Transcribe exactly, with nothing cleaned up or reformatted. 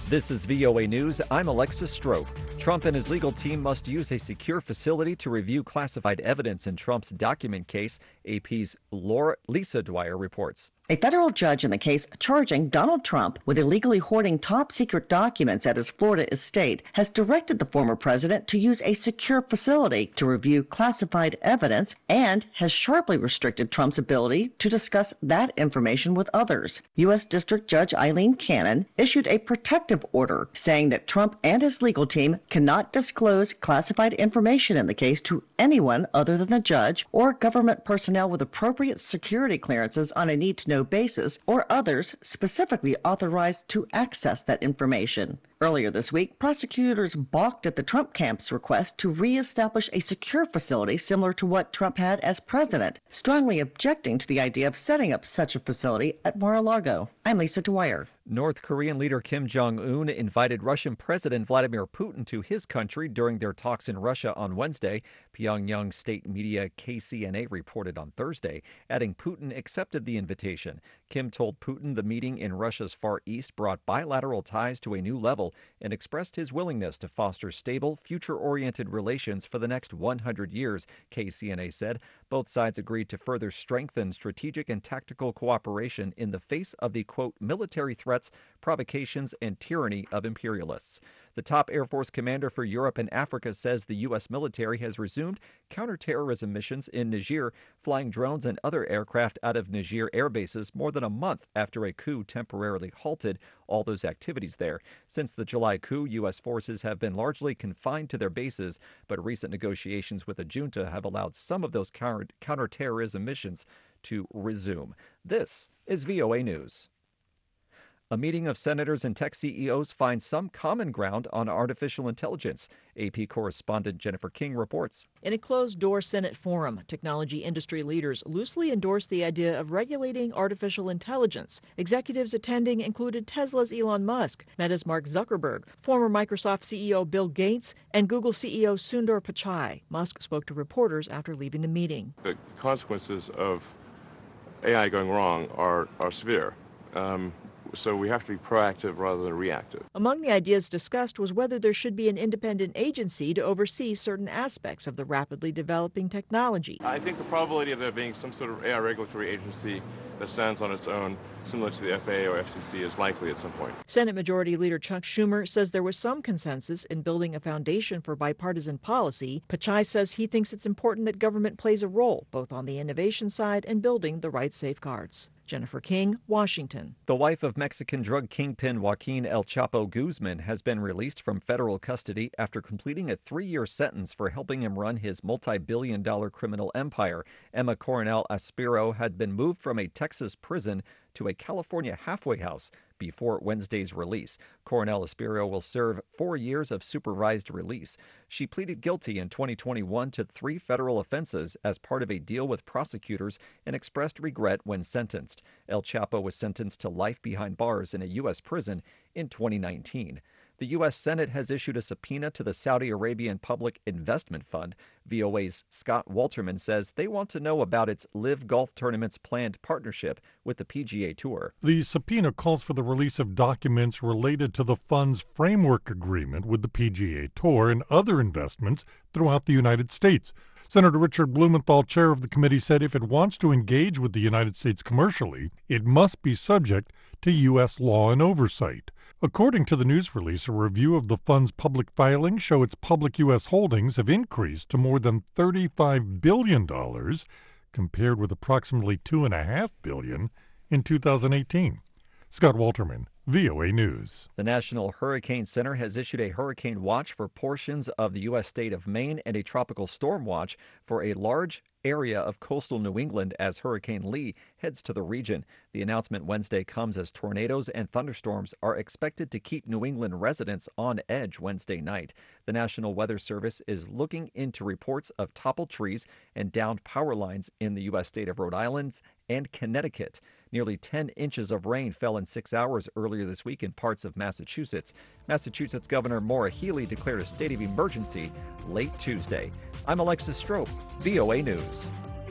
This is V O A News. I'm Alexis Strope. Trump and his legal team must use a secure facility to review classified evidence in Trump's document case, A P's Laura, Lisa Dwyer reports. A federal judge in the case charging Donald Trump with illegally hoarding top-secret documents at his Florida estate has directed the former president to use a secure facility to review classified evidence and has sharply restricted Trump's ability to discuss that information with others. U S District Judge Eileen Cannon issued a protective order saying that Trump and his legal team cannot disclose classified information in the case to anyone other than the judge or government personnel with appropriate security clearances on a need-to-know basis or others specifically authorized to access that information. Earlier this week, prosecutors balked at the Trump camp's request to reestablish a secure facility similar to what Trump had as president, strongly objecting to the idea of setting up such a facility at Mar-a-Lago. I'm Lisa Dwyer. North Korean leader Kim Jong-un invited Russian President Vladimir Putin to his country during their talks in Russia on Wednesday. Pyongyang state media K C N A reported on Thursday, adding Putin accepted the invitation. Kim told Putin the meeting in Russia's Far East brought bilateral ties to a new level and expressed his willingness to foster stable, future-oriented relations for the next one hundred years, K C N A said. Both sides agreed to further strengthen strategic and tactical cooperation in the face of the, quote, military threats, provocations, and tyranny of imperialists. The top Air Force commander for Europe and Africa says the U S military has resumed counterterrorism missions in Niger, flying drones and other aircraft out of Niger air bases more than a month after a coup temporarily halted all those activities there. Since the July coup, U S forces have been largely confined to their bases, but recent negotiations with the junta have allowed some of those counter- counterterrorism missions to resume. This is V O A News. A meeting of senators and tech C E Os finds some common ground on artificial intelligence. A P correspondent Jennifer King reports. In a closed-door Senate forum, technology industry leaders loosely endorsed the idea of regulating artificial intelligence. Executives attending included Tesla's Elon Musk, Meta's Mark Zuckerberg, former Microsoft C E O Bill Gates, and Google C E O Sundar Pichai. Musk spoke to reporters after leaving the meeting. The consequences of A I going wrong are, are severe. Um, So we have to be proactive rather than reactive. Among the ideas discussed was whether there should be an independent agency to oversee certain aspects of the rapidly developing technology. I think the probability of there being some sort of A I regulatory agency that stands on its own, similar to the F A A or F C C, is likely at some point. Senate Majority Leader Chuck Schumer says there was some consensus in building a foundation for bipartisan policy. Pichai says he thinks it's important that government plays a role, both on the innovation side and building the right safeguards. Jennifer King, Washington. The wife of Mexican drug kingpin Joaquin El Chapo Guzman has been released from federal custody after completing a three-year sentence for helping him run his multi-billion dollar criminal empire. Emma Coronel Aspiro had been moved from a Texas prison to a California halfway house before Wednesday's release. Coronel Aspiro will serve four years of supervised release. She pleaded guilty in twenty twenty-one to three federal offenses as part of a deal with prosecutors and expressed regret when sentenced. El Chapo was sentenced to life behind bars in a U S prison in twenty nineteen. The U S Senate has issued a subpoena to the Saudi Arabian Public Investment Fund. V O A's Scott Walterman says they want to know about its Live Golf Tournament's planned partnership with the P G A Tour. The subpoena calls for the release of documents related to the fund's framework agreement with the P G A Tour and other investments throughout the United States. Senator Richard Blumenthal, chair of the committee, said if it wants to engage with the United States commercially, it must be subject to U S law and oversight. According to the news release, a review of the fund's public filings show its public U S holdings have increased to more than thirty-five billion dollars, compared with approximately two point five billion dollars in two thousand eighteen. Scott Walterman, V O A News. The National Hurricane Center has issued a hurricane watch for portions of the U S state of Maine and a tropical storm watch for a large area of coastal New England as Hurricane Lee heads to the region. The announcement Wednesday comes as tornadoes and thunderstorms are expected to keep New England residents on edge Wednesday night. The National Weather Service is looking into reports of toppled trees and downed power lines in the U S state of Rhode Island and Connecticut. Nearly ten inches of rain fell in six hours earlier this week in parts of Massachusetts. Massachusetts Governor Maura Healey declared a state of emergency late Tuesday. I'm Alexis Strope, V O A News.